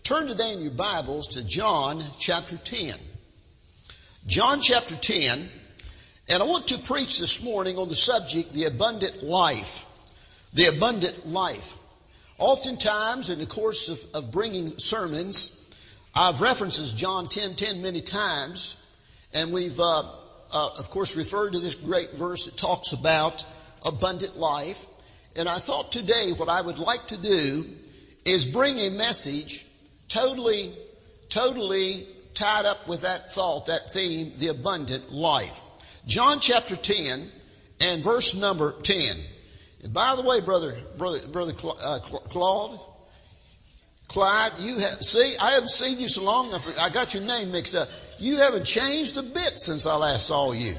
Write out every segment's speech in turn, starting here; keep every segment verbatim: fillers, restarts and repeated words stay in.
Turn today in your Bibles to John chapter ten. John chapter ten, and I want to preach this morning on the subject, the abundant life. The abundant life. Oftentimes, in the course of, of bringing sermons, I've referenced John ten ten many times, and we've, uh, uh, of course, referred to this great verse that talks about abundant life. And I thought today what I would like to do is bring a message totally, totally tied up with that thought, that theme, the abundant life. John chapter ten and verse number ten. And by the way, brother, brother, brother uh, Claude, Clyde, you have, see, I haven't seen you so long. I got your name mixed up. You haven't changed a bit since I last saw you.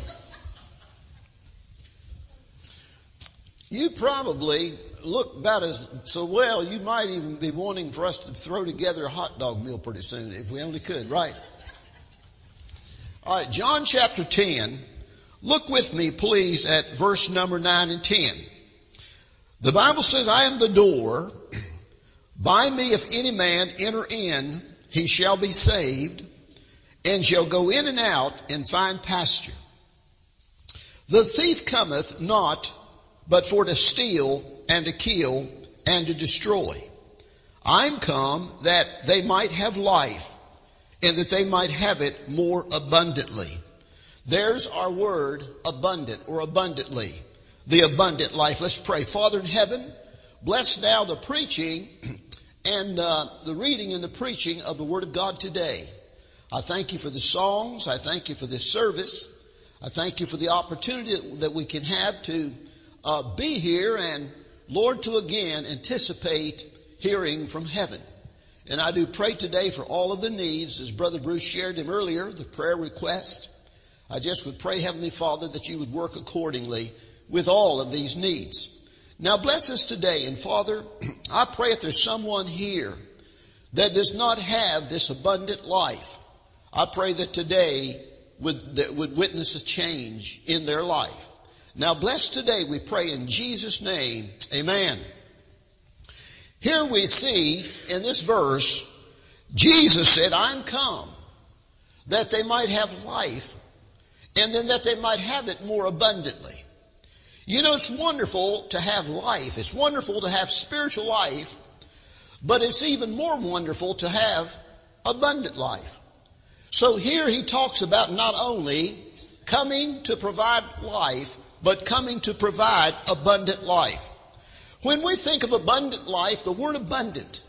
You probably look about as so well, you might even be wanting for us to throw together a hot dog meal pretty soon, if we only could, right? All right, John chapter ten. Look with me, please, at verse number nine and ten. The Bible says, I am the door. By me, if any man enter in, he shall be saved, and shall go in and out and find pasture. The thief cometh not, but for to steal and to kill and to destroy. I'm come that they might have life, and that they might have it more abundantly. There's our word, abundant or abundantly. The abundant life. Let's pray. Father in heaven, bless now the preaching and uh, the reading and the preaching of the Word of God today. I thank you for the songs. I thank you for this service. I thank you for the opportunity that we can have to uh, be here and, Lord, to again anticipate hearing from heaven. And I do pray today for all of the needs, as Brother Bruce shared them earlier, the prayer request. I just would pray, Heavenly Father, that you would work accordingly with all of these needs. Now bless us today. And Father, I pray if there's someone here that does not have this abundant life, I pray that today would, that would witness a change in their life. Now bless today, we pray in Jesus' name. Amen. Here we see in this verse, Jesus said, I'm come that they might have life, and then that they might have it more abundantly. You know, it's wonderful to have life. It's wonderful to have spiritual life, but it's even more wonderful to have abundant life. So here he talks about not only coming to provide life, but coming to provide abundant life. When we think of abundant life, the word abundant,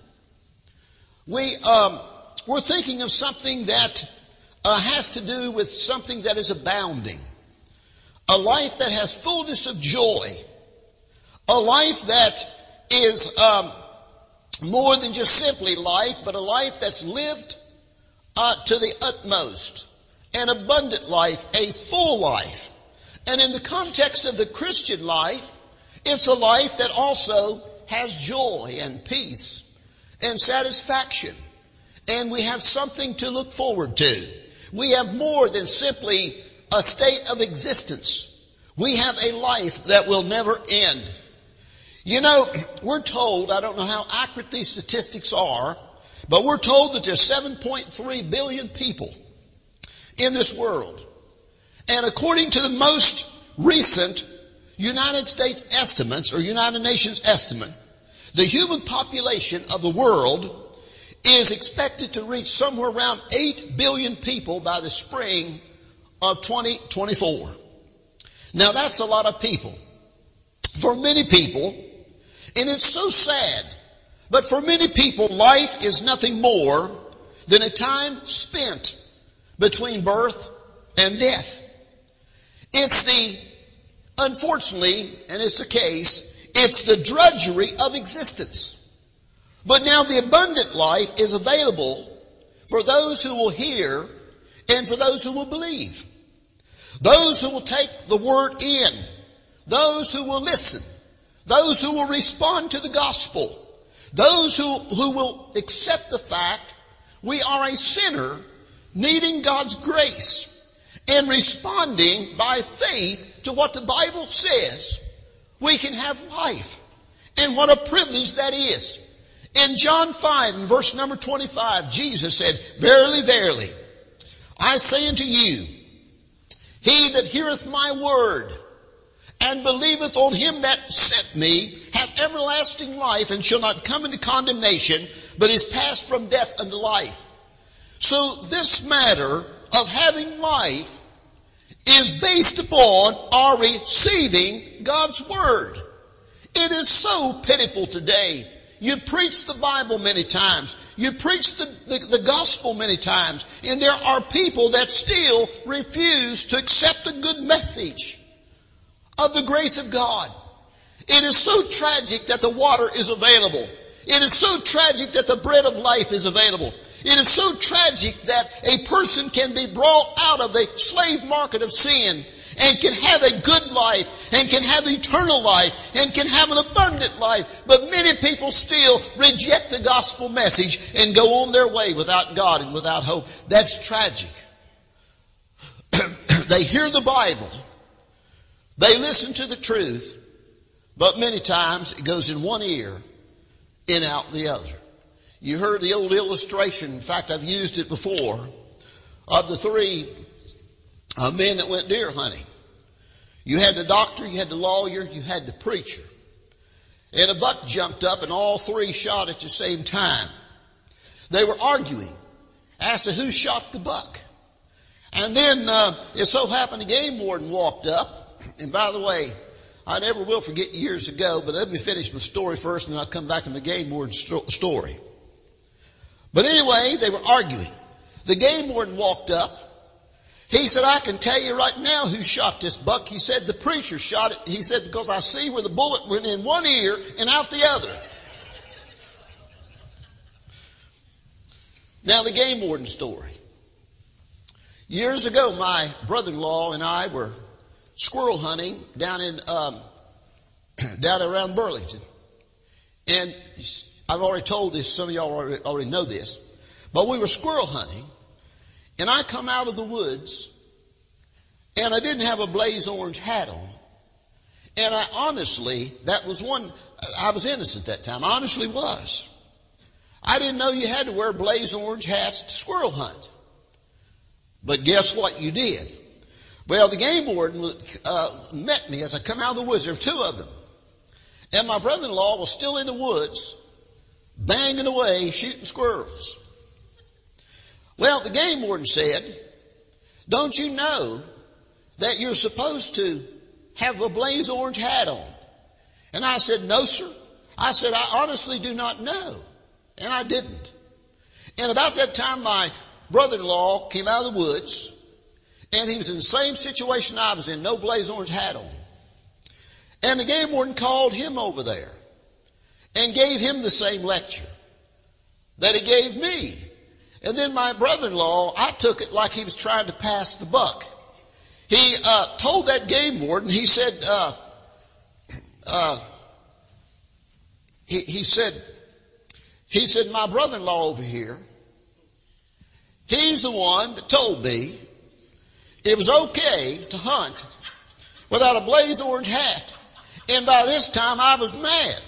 we, um, we're thinking of something that uh, has to do with something that is abounding. A life that has fullness of joy. A life that is um, more than just simply life, but a life that's lived uh, to the utmost. An abundant life, a full life. And in the context of the Christian life, it's a life that also has joy and peace and satisfaction. And we have something to look forward to. We have more than simply a state of existence. We have a life that will never end. You know, we're told, I don't know how accurate these statistics are, but we're told that there's seven point three billion people in this world. And according to the most recent United States estimates, or United Nations estimate, the human population of the world is expected to reach somewhere around eight billion people by the spring of twenty twenty-four. Now that's a lot of people. For many people, and it's so sad, but for many people, life is nothing more than a time spent between birth and death. It's the, unfortunately, and it's the case, it's the drudgery of existence. But now the abundant life is available for those who will hear and for those who will believe. Those who will take the word in. Those who will listen. Those who will respond to the gospel. Those who, who will accept the fact we are a sinner needing God's grace and responding by faith to what the Bible says. We can have life. And what a privilege that is. In John five, in verse number twenty-five, Jesus said, Verily, verily, I say unto you, he that heareth my word and believeth on him that sent me hath everlasting life and shall not come into condemnation, but is passed from death unto life. So this matter of having life is based upon our receiving God's word. It is so pitiful today. You preach the Bible many times. You preach the, the, the gospel many times. And there are people that still refuse to accept the good message of the grace of God. It is so tragic that the water is available. It is so tragic that the bread of life is available. It is so tragic that a person can be brought out of the slave market of sin and can have a good life and can have eternal life and can have an abundant life. But many people still reject the gospel message and go on their way without God and without hope. That's tragic. They hear the Bible. They listen to the truth. But many times it goes in one ear and out the other. You heard the old illustration. In fact, I've used it before, of the three uh, men that went deer hunting. You had the doctor, you had the lawyer, you had the preacher. And a buck jumped up and all three shot at the same time. They were arguing as to who shot the buck. And then uh, it so happened the game warden walked up. And by the way, I never will forget years ago, but let me finish my story first and then I'll come back to the game warden sto- story. But anyway, they were arguing. The game warden walked up. He said, I can tell you right now who shot this buck. He said, the preacher shot it. He said, because I see where the bullet went in one ear and out the other. Now the game warden story. Years ago, my brother-in-law and I were squirrel hunting down in, um, down around Burlington. And I've already told this, some of y'all already, already know this, but we were squirrel hunting, and I come out of the woods, and I didn't have a blaze orange hat on. And I honestly, that was one, I was innocent that time, I honestly was. I didn't know you had to wear blaze orange hats to squirrel hunt. But guess what you did? Well, the game warden uh, met me as I come out of the woods. There were two of them. And my brother-in-law was still in the woods, banging away, shooting squirrels. Well, the game warden said, don't you know that you're supposed to have a blaze orange hat on? And I said, no, sir. I said, I honestly do not know. And I didn't. And about that time, my brother-in-law came out of the woods, and he was in the same situation I was in, no blaze orange hat on. And the game warden called him over there and gave him the same lecture that he gave me. And then my brother-in-law, I took it like he was trying to pass the buck. He uh, told that game warden, he said, uh, uh, he, he said, he said, my brother-in-law over here, he's the one that told me it was okay to hunt without a blaze orange hat. And by this time I was mad.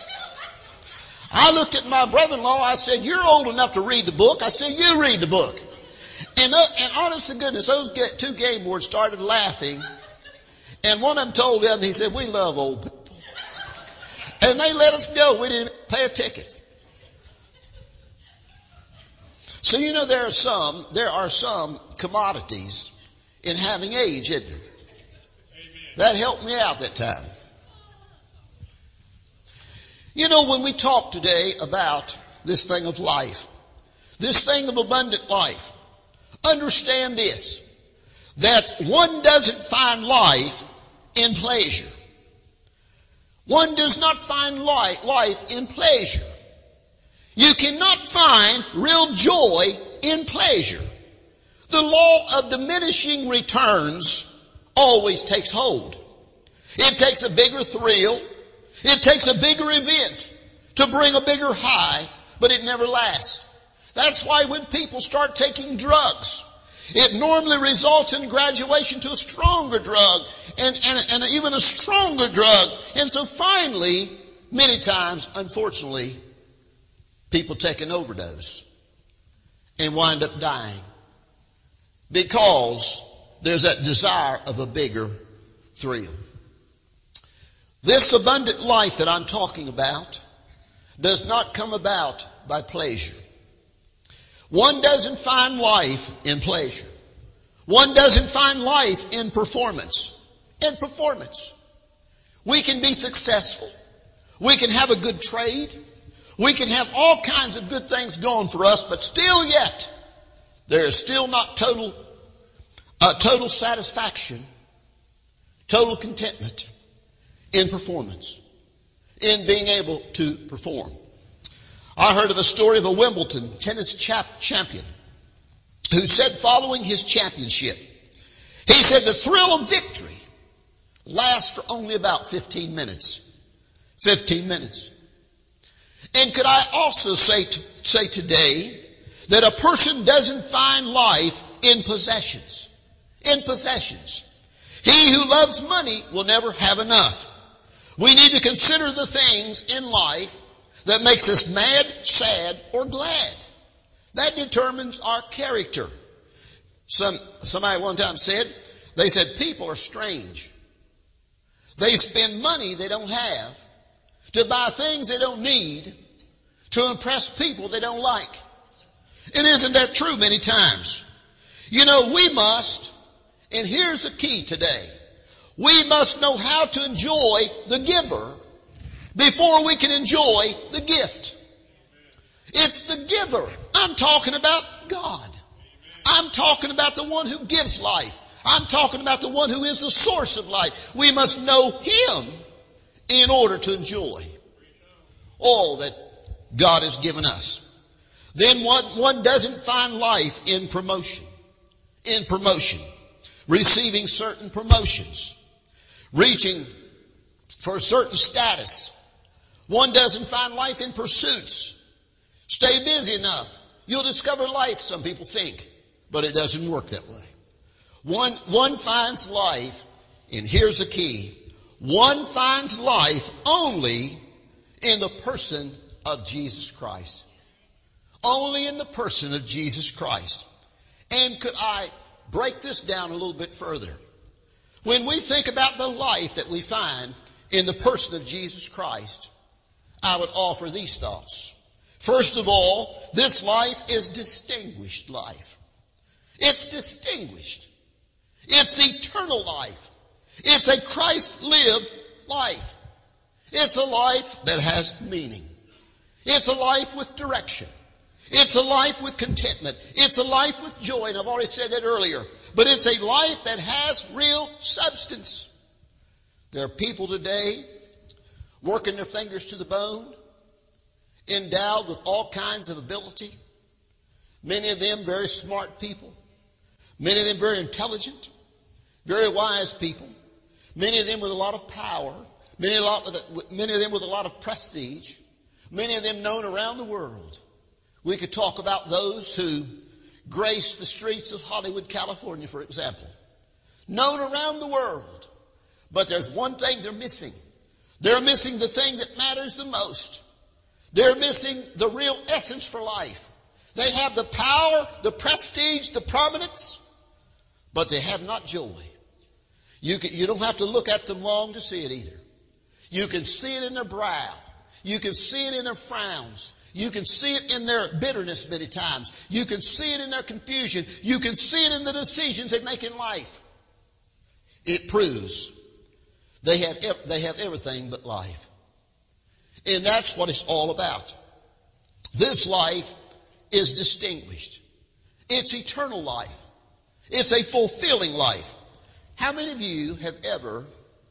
I looked at my brother-in-law. I said, you're old enough to read the book. I said, you read the book. And, uh, and honest to goodness, those get, two game wardens started laughing. And one of them told them, he said, we love old people. And they let us go. We didn't pay a ticket. So you know there are some, there are some commodities in having age, isn't there? That helped me out that time. You know, when we talk today about this thing of life, this thing of abundant life, understand this, that one doesn't find life in pleasure. One does not find life, life in pleasure. You cannot find real joy in pleasure. The law of diminishing returns always takes hold. It takes a bigger thrill. It takes a bigger event to bring a bigger high, but it never lasts. That's why when people start taking drugs, it normally results in graduation to a stronger drug and, and, and even a stronger drug. And so finally, many times, unfortunately, People take an overdose and wind up dying because there's that desire of a bigger thrill. This abundant life that I'm talking about does not come about by pleasure. One doesn't find life in pleasure. One doesn't find life in performance. In performance. We can be successful. We can have a good trade. We can have all kinds of good things going for us, but still yet, there is still not total, uh, total satisfaction, total contentment in performance, in being able to perform. I heard of a story of a Wimbledon tennis chap- champion who said following his championship, he said the thrill of victory lasts for only about fifteen minutes. fifteen minutes. And could I also say, to, say today that a person doesn't find life in possessions. In possessions. He who loves money will never have enough. We need to consider the things in life that makes us mad, sad, or glad. That determines our character. Some, somebody one time said, they said people are strange. They spend money they don't have to buy things they don't need to impress people they don't like. And isn't that true many times? You know, we must, and here's the key today, we must know how to enjoy the giver before we can enjoy the gift. It's the giver. I'm talking about God. I'm talking about the one who gives life. I'm talking about the one who is the source of life. We must know Him in order to enjoy all that God has given us. Then one, one doesn't find life in promotion. In promotion. Receiving certain promotions. Reaching for a certain status. One doesn't find life in pursuits. Stay busy enough. You'll discover life, some people think. But it doesn't work that way. One, one finds life, and here's the key. One finds life only in the person of Jesus Christ. Only in the person of Jesus Christ. And could I break this down a little bit further? When we think about the life that we find in the person of Jesus Christ, I would offer these thoughts. First of all, this life is distinguished life. It's distinguished. It's eternal life. It's a Christ-lived life. It's a life that has meaning. It's a life with direction. It's a life with contentment. It's a life with joy, and I've already said that earlier. But it's a life that has real substance. There are people today working their fingers to the bone, endowed with all kinds of ability. Many of them very smart people. Many of them very intelligent, very wise people. Many of them with a lot of power. Many, a lot with, many of them with a lot of prestige. Many of them known around the world. We could talk about those who grace the streets of Hollywood, California, for example. Known around the world. But there's one thing they're missing. They're missing the thing that matters the most. They're missing the real essence for life. They have the power, the prestige, the prominence, but they have not joy. You can, you don't have to look at them long to see it either. You can see it in their brow. You can see it in their frowns. You can see it in their bitterness many times. You can see it in their confusion. You can see it in the decisions they make in life. It proves they have, they have everything but life. And that's what it's all about. This life is distinguished. It's eternal life. It's a fulfilling life. How many of you have ever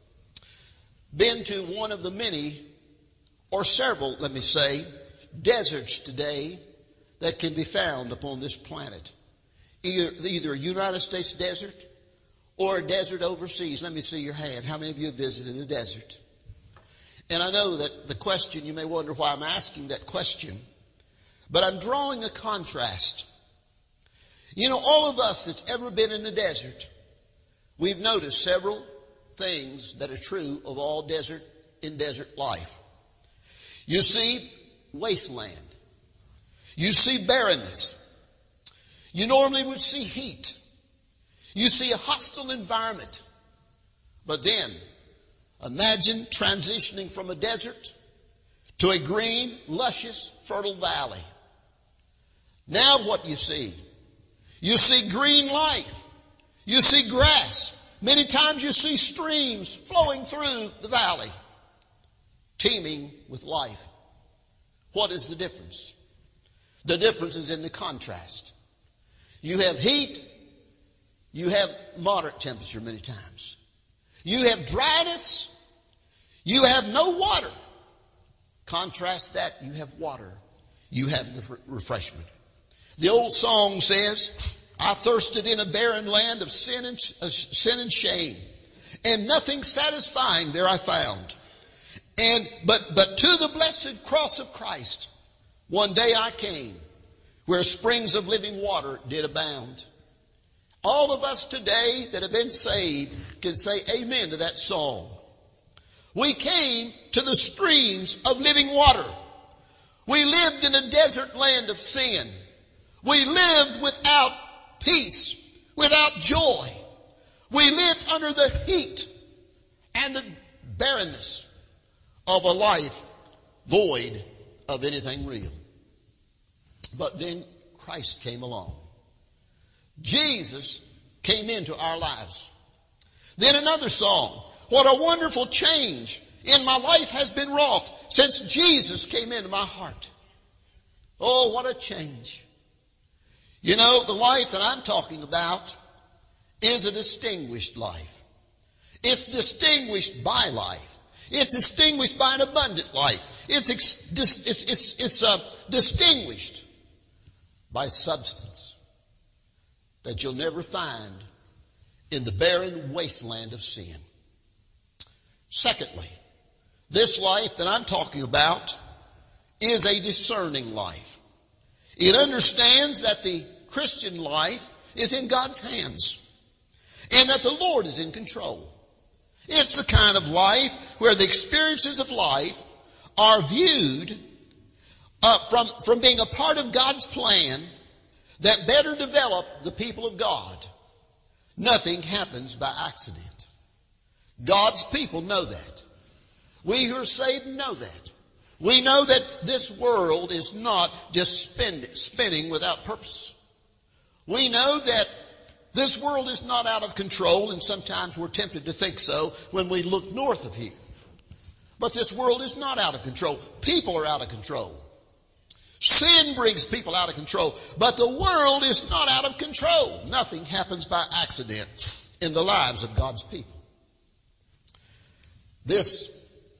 been to one of the many, or several, let me say, deserts today that can be found upon this planet? Either, either a United States desert or a desert overseas. Let me see your hand. How many of you have visited a desert? And I know that the question, you may wonder why I'm asking that question, but I'm drawing a contrast. You know, all of us that's ever been in the desert, we've noticed several things that are true of all desert in desert life. You see, wasteland. You see barrenness. You normally would see heat. You see a hostile environment. But then, imagine transitioning from a desert to a green, luscious, fertile valley. Now what do you see? You see green life. You see grass. Many times you see streams flowing through the valley, teeming with life. What is the difference? The difference is in the contrast. You have heat. You have moderate temperature many times. You have dryness. You have no water. Contrast that, you have water. You have the refreshment. The old song says, I thirsted in a barren land of sin and, uh, sin and shame, and nothing satisfying there I found. And, but, but to the blessed cross of Christ, one day I came, where springs of living water did abound. All of us today that have been saved can say amen to that song. We came to the streams of living water. We lived in a desert land of sin. We lived without peace, without joy. We lived under the heat and the barrenness of a life void of anything real. But then Christ came along. Jesus came into our lives. Then another song. What a wonderful change in my life has been wrought since Jesus came into my heart. Oh, what a change. You know, the life that I'm talking about is a distinguished life. It's distinguished by life. It's distinguished by an abundant life. It's, ex- it's, it's, it's uh, distinguished by substance that you'll never find in the barren wasteland of sin. Secondly, this life that I'm talking about is a discerning life. It understands that the Christian life is in God's hands and that the Lord is in control. It's the kind of life where the experiences of life are viewed uh, from, from being a part of God's plan that better develop the people of God. Nothing happens by accident. God's people know that. We who are saved know that. We know that this world is not just spend, spinning without purpose. We know that this world is not out of control, and sometimes we're tempted to think so when we look north of here. But this world is not out of control. People are out of control. Sin brings people out of control, but the world is not out of control. Nothing happens by accident in the lives of God's people. This,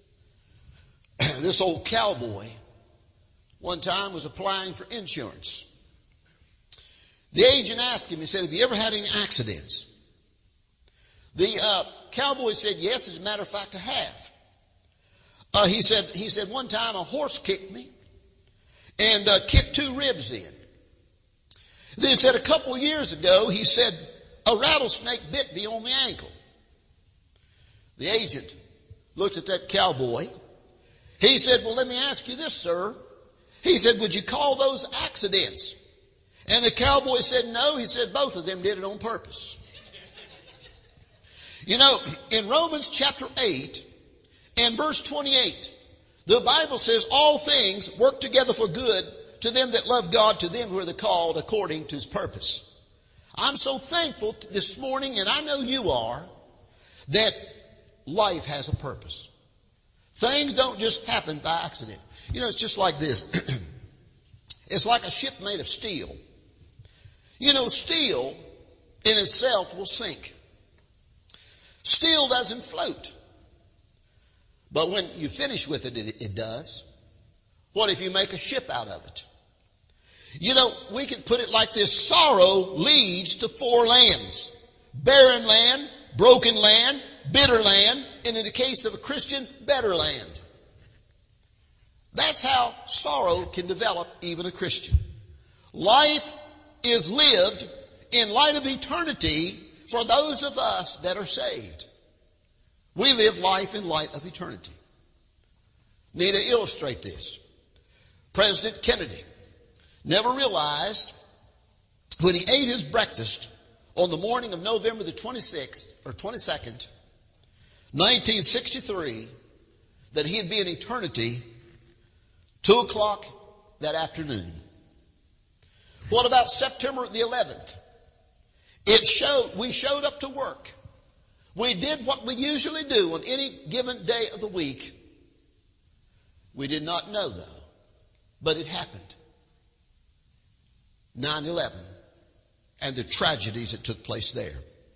this old cowboy one time was applying for insurance. The agent asked him, he said, have you ever had any accidents? The uh, cowboy said, yes, as a matter of fact, I have. Uh, he said, he said, one time a horse kicked me and uh, kicked two ribs in. Then he said, a couple of years ago, he said, a rattlesnake bit me on the ankle. The agent looked at that cowboy. He said, well, let me ask you this, sir. He said, would you call those accidents? And the cowboy said, no. He said, both of them did it on purpose. You know, in Romans chapter eight and verse twenty-eight, the Bible says all things work together for good to them that love God, to them who are the called according to his purpose. I'm so thankful this morning, and I know you are, that life has a purpose. Things don't just happen by accident. You know, it's just like this. It's like a ship made of steel. You know, steel in itself will sink. Steel doesn't float. But when you finish with it, it, it does. What if you make a ship out of it? You know, we could put it like this. Sorrow leads to four lands. Barren land, broken land, bitter land, and in the case of a Christian, better land. That's how sorrow can develop even a Christian. Life is lived in light of eternity for those of us that are saved. We live life in light of eternity. Need to illustrate this. President Kennedy never realized when he ate his breakfast on the morning of November the twenty-sixth or twenty-second, nineteen sixty-three, that he'd be in eternity two o'clock that afternoon. What about September the eleventh? It showed, we showed up to work. We did what we usually do on any given day of the week. We did not know though, but it happened. nine eleven and the tragedies that took place there.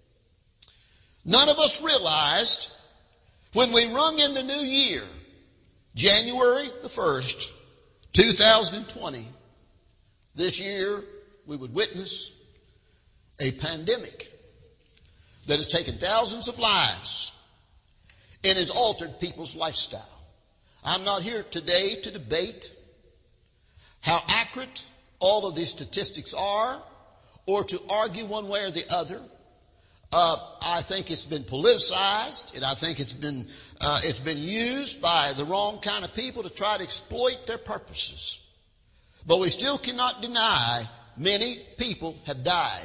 None of us realized when we rung in the new year, January the first, two thousand twenty, this year we would witness a pandemic that has taken thousands of lives and has altered people's lifestyle. I'm not here today to debate how accurate all of these statistics are or to argue one way or the other. Uh, I think it's been politicized, and I think it's been uh, it's been used by the wrong kind of people to try to exploit their purposes. But we still cannot deny many people have died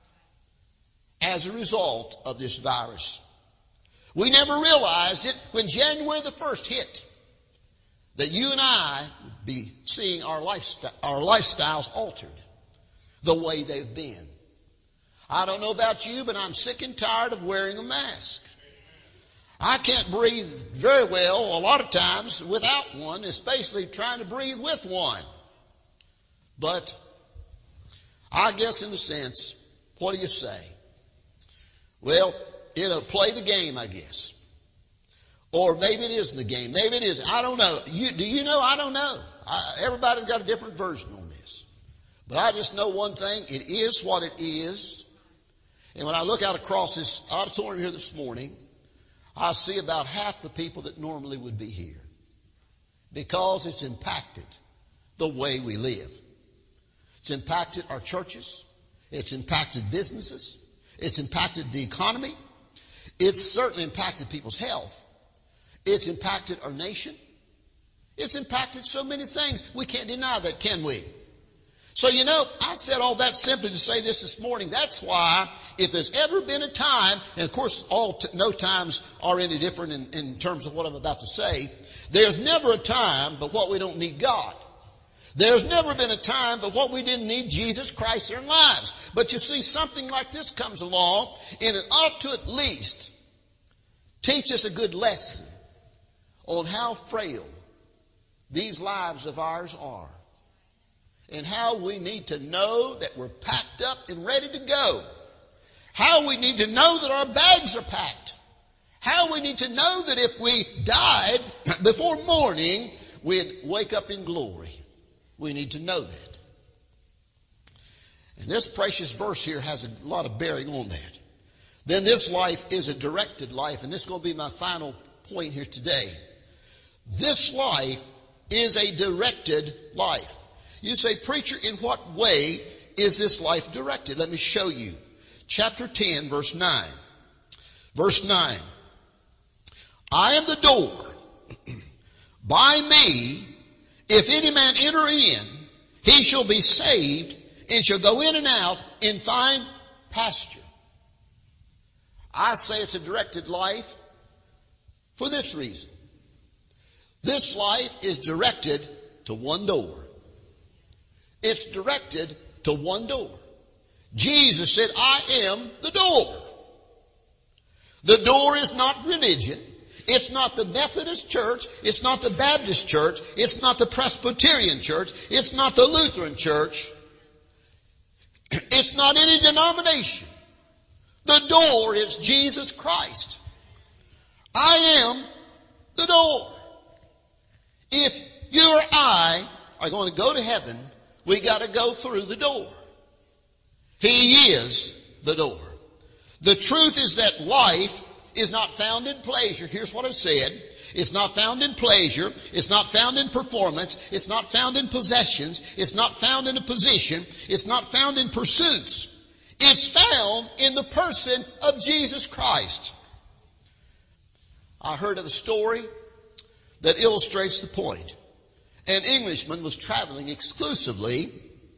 as a result of this virus. We never realized it when January the first hit, that you and I would be seeing our lifestyle, our lifestyles altered the way they've been. I don't know about you, but I'm sick and tired of wearing a mask. I can't breathe very well a lot of times without one, especially trying to breathe with one. But I guess in a sense, what do you say? Well, it'll play the game, I guess. Or maybe it isn't the game. Maybe it is. I don't know. You, do you know? I don't know. I, everybody's got a different version on this. But I just know one thing. It is what it is. And when I look out across this auditorium here this morning, I see about half the people that normally would be here. Because it's impacted the way we live. It's impacted our churches. It's impacted businesses. It's impacted the economy. It's certainly impacted people's health. It's impacted our nation. It's impacted so many things. We can't deny that, can we? So, you know, I said all that simply to say this this morning. That's why if there's ever been a time, and of course all t- no times are any different in, in terms of what I'm about to say, there's never a time but what we don't need God. There's never been a time but what we didn't need Jesus Christ in our lives. But you see, something like this comes along, and it ought to at least teach us a good lesson on how frail these lives of ours are. And how we need to know that we're packed up and ready to go. How we need to know that our bags are packed. How we need to know that if we died before morning, we'd wake up in glory. We need to know that. And this precious verse here has a lot of bearing on that. Then this life is a directed life, and this is going to be my final point here today. This life is a directed life. You say, preacher, in what way is this life directed? Let me show you. Chapter ten, verse nine. Verse nine. I am the door. By me, if any man enter in, he shall be saved and shall go in and out and find pasture. I say it's a directed life for this reason. This life is directed to one door. It's directed to one door. Jesus said, I am the door. The door is not religion. It's not the Methodist church. It's not the Baptist church. It's not the Presbyterian church. It's not the Lutheran church. It's not any denomination. The door is Jesus Christ. I am the door. If you or I are going to go to heaven, we got to go through the door. He is the door. The truth is that life is not found in pleasure. Here's what I've said. It's not found in pleasure. It's not found in performance. It's not found in possessions. It's not found in a position. It's not found in pursuits. It's found in the person of Jesus Christ. I heard of a story that illustrates the point. An Englishman was traveling exclusively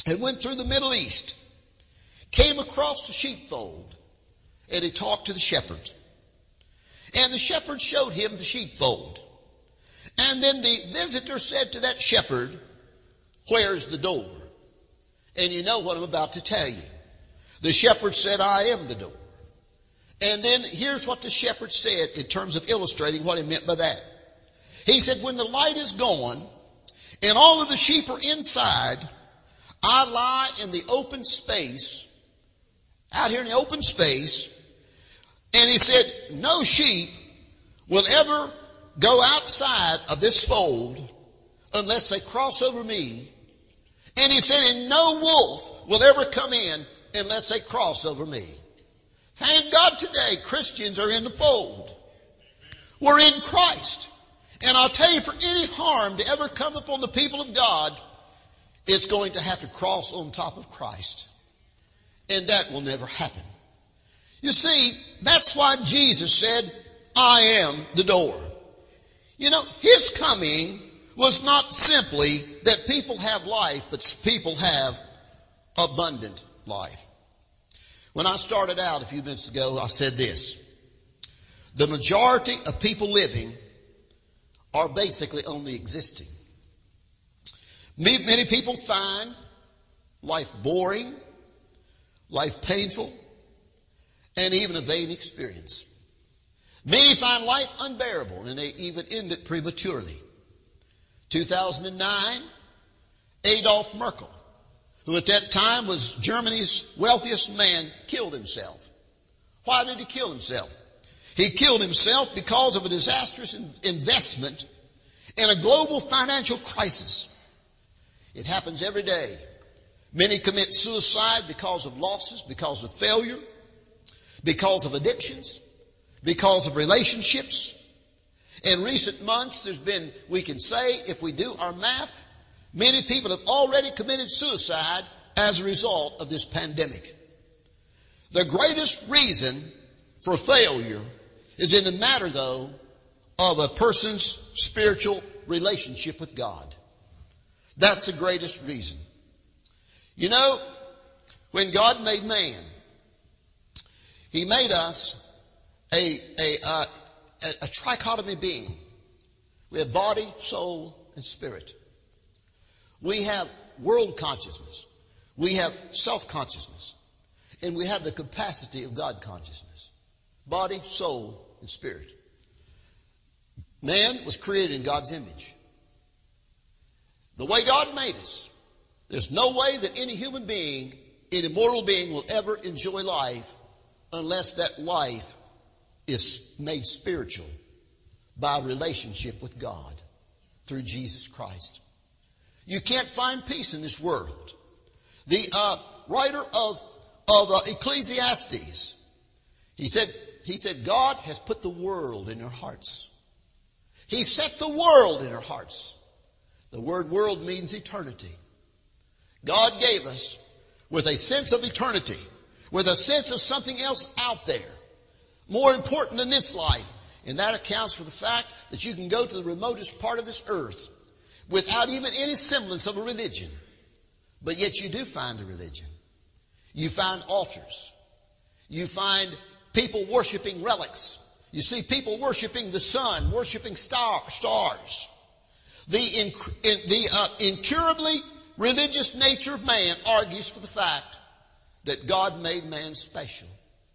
and went through the Middle East, came across the sheepfold, and he talked to the shepherds. And the shepherd showed him the sheepfold. And then the visitor said to that shepherd, "Where's the door?" And you know what I'm about to tell you. The shepherd said, "I am the door." And then here's what the shepherd said in terms of illustrating what he meant by that. He said, "When the light is gone and all of the sheep are inside, I lie in the open space, out here in the open space." And he said, "No sheep will ever go outside of this fold unless they cross over me." And he said, "And no wolf will ever come in unless they cross over me." Thank God today Christians are in the fold. We're in Christ. And I'll tell you, for any harm to ever come upon the people of God, it's going to have to cross on top of Christ. And that will never happen. You see, that's why Jesus said, "I am the door." You know, His coming was not simply that people have life, but people have abundant life. When I started out a few minutes ago, I said this: the majority of people living are basically only existing. Many people find life boring, life painful, and even a vain experience. Many find life unbearable, and they even end it prematurely. two thousand nine, Adolf Merkel, who at that time was Germany's wealthiest man, killed himself. Why did he kill himself? He killed himself because of a disastrous investment in a global financial crisis. It happens every day. Many commit suicide because of losses, because of failure, because of addictions, because of relationships. In recent months, there's been, we can say, if we do our math, many people have already committed suicide as a result of this pandemic. The greatest reason for failure is in the matter, though, of a person's spiritual relationship with God. That's the greatest reason. You know, when God made man, He made us a, a, uh, a, a trichotomy being. We have body, soul, and spirit. We have world consciousness. We have self-consciousness. And we have the capacity of God consciousness. Body, soul, and spirit. Man was created in God's image. The way God made us, there's no way that any human being, any mortal being, will ever enjoy life unless that life is made spiritual by a relationship with God through Jesus Christ. You can't find peace in this world. The uh, writer of of uh, Ecclesiastes, he said, he said, God has put the world in your hearts. He set the world in our hearts. The word world means eternity. God gave us with a sense of eternity, with a sense of something else out there, more important than this life. And that accounts for the fact that you can go to the remotest part of this earth without even any semblance of a religion. But yet you do find a religion. You find altars. You find people worshiping relics. You see people worshiping the sun, worshiping star, stars. The, inc- in, the uh, incurably religious nature of man argues for the fact that God made man special.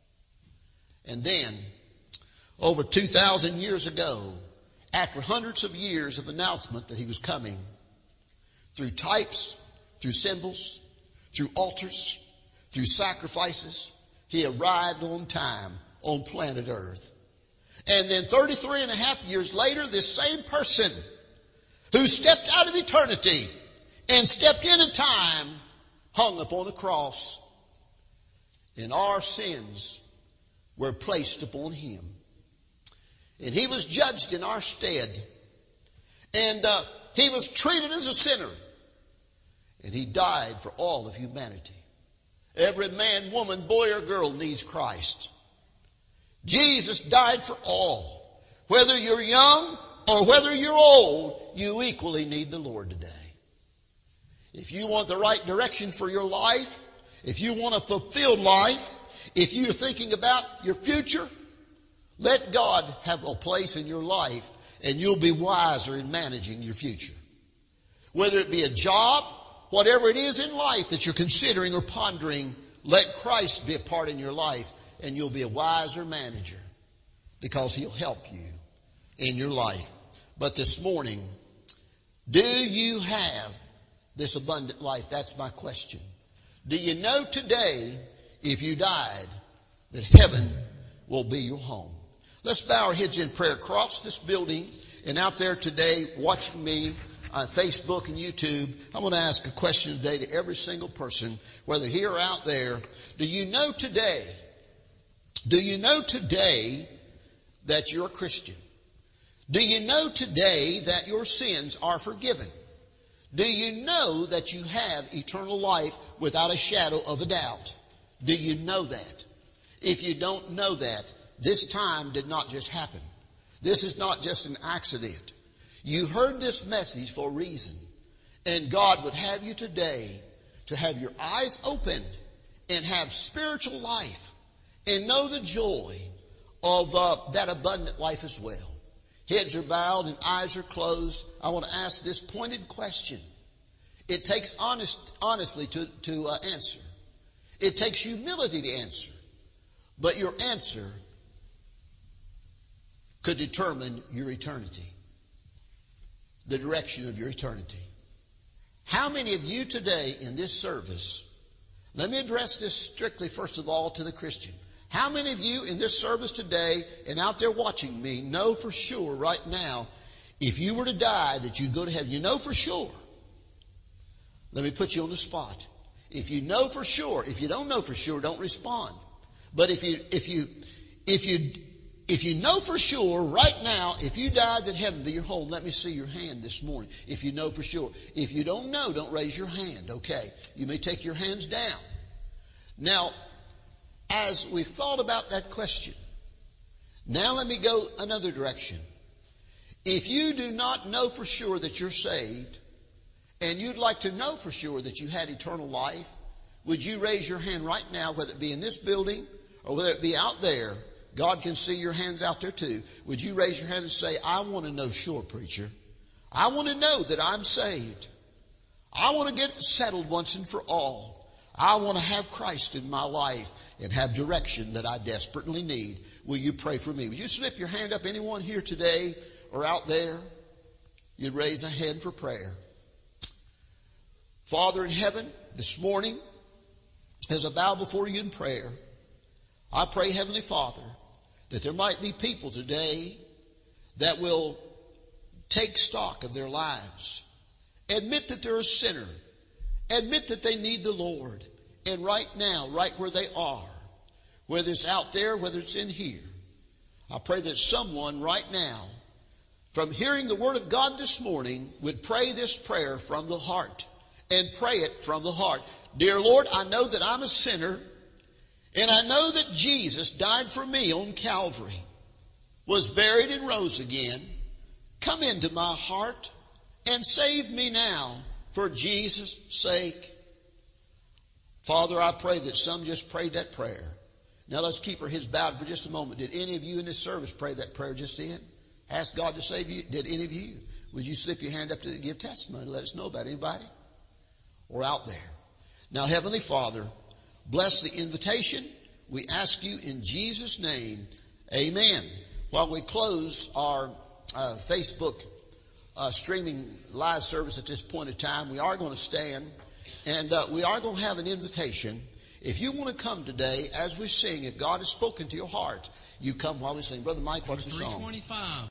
And then, over two thousand years ago, after hundreds of years of announcement that He was coming, through types, through symbols, through altars, through sacrifices, He arrived on time on planet Earth. And then thirty-three and a half years later, this same person who stepped out of eternity and stepped into time hung upon a cross. And our sins were placed upon Him. And He was judged in our stead. And uh, He was treated as a sinner. And He died for all of humanity. Every man, woman, boy, or girl needs Christ. Jesus died for all. Whether you're young or whether you're old, you equally need the Lord today. If you want the right direction for your life, if you want a fulfilled life, if you're thinking about your future, let God have a place in your life and you'll be wiser in managing your future. Whether it be a job, whatever it is in life that you're considering or pondering, let Christ be a part in your life and you'll be a wiser manager because He'll help you in your life. But this morning, do you have this abundant life? That's my question. Do you know today, if you died, that heaven will be your home? Let's bow our heads in prayer across this building and out there today watching me on Facebook and YouTube. I'm going to ask a question today to every single person, whether here or out there. Do you know today, do you know today that you're a Christian? Do you know today that your sins are forgiven? Do you know that you have eternal life without a shadow of a doubt? Do you know that? If you don't know that, this time did not just happen. This is not just an accident. You heard this message for a reason. And God would have you today to have your eyes opened and have spiritual life and know the joy of uh, that abundant life as well. Heads are bowed and eyes are closed. I want to ask this pointed question. It takes honest, honestly to, to uh, answer. It takes humility to answer. But your answer could determine your eternity, the direction of your eternity. How many of you today in this service, let me address this strictly first of all to the Christian. How many of you in this service today and out there watching me know for sure right now, if you were to die, that you'd go to heaven? You know for sure. Let me put you on the spot. If you know for sure, if you don't know for sure, don't respond. But if you, if you, if you, if you know for sure right now, if you died, that heaven be your home, let me see your hand this morning. If you know for sure. If you don't know, don't raise your hand. Okay. You may take your hands down. Now, as we've thought about that question, now let me go another direction. If you do not know for sure that you're saved, and you'd like to know for sure that you had eternal life, would you raise your hand right now, whether it be in this building or whether it be out there? God can see your hands out there too. Would you raise your hand and say, I want to know sure, preacher. I want to know that I'm saved. I want to get it settled once and for all. I want to have Christ in my life and have direction that I desperately need. Will you pray for me? Will you slip your hand up? Anyone here today or out there? You'd raise a hand for prayer. Father in heaven, this morning, as I bow before you in prayer, I pray, Heavenly Father, that there might be people today that will take stock of their lives, admit that they're a sinner, admit that they need the Lord, and right now, right where they are, whether it's out there, whether it's in here, I pray that someone right now, from hearing the Word of God this morning, would pray this prayer from the heart, and pray it from the heart. Dear Lord, I know that I'm a sinner, and I know that Jesus died for me on Calvary, was buried and rose again. Come into my heart and save me now for Jesus' sake. Father, I pray that some just prayed that prayer. Now let's keep our heads bowed for just a moment. Did any of you in this service pray that prayer just then? Ask God to save you? Did any of you? Would you slip your hand up to give testimony? Let us know about anybody or out there. Now, Heavenly Father, bless the invitation. We ask you in Jesus' name, amen. While we close our uh, Facebook uh, streaming live service at this point in time, we are going to stand and uh, we are going to have an invitation. If you want to come today as we sing, if God has spoken to your heart, you come while we sing. Brother Mike, what's the song?